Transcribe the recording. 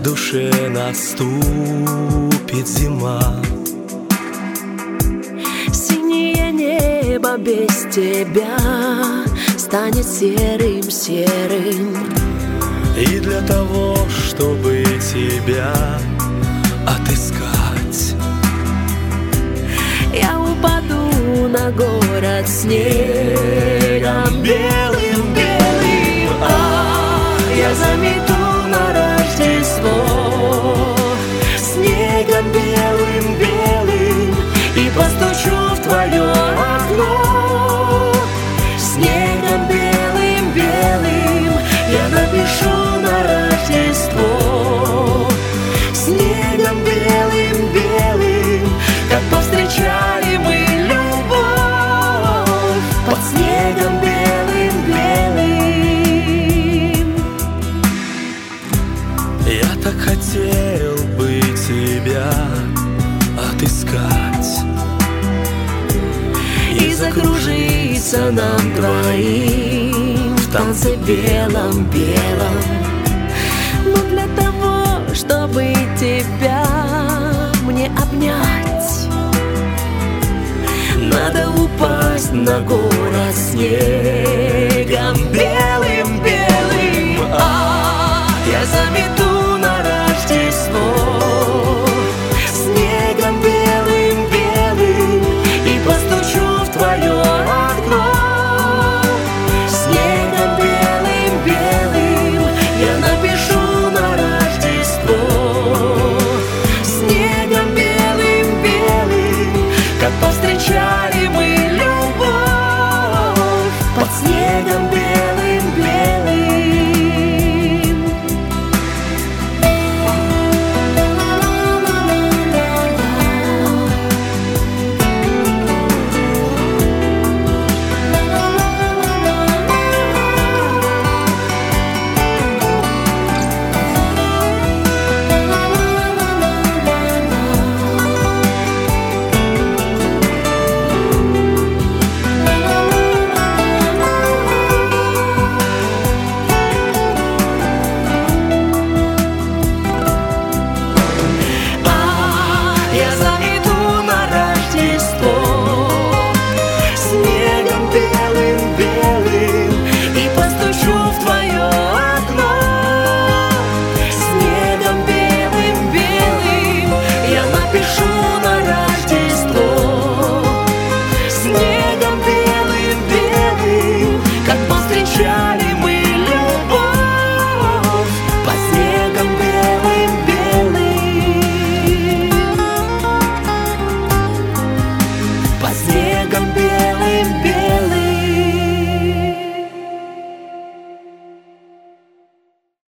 душе наступит зима. Синее небо без тебя станет серым-серым. И для того, чтобы тебя отыскать, я упаду на город снегом белым-белым. Я замету на Рождество снегом белым-белым и постучу в твое окно. Снегом белым-белым я напишу на Рождество. Снегом белым-белым, как повстречали мы любовь под снегом белым-белым. я так хотел бы тебя отыскать И закружиться нам двоим в танце белом-белом. Но для того, чтобы тебя мне обнять, надо упасть на город снегом белым-белым. Я замету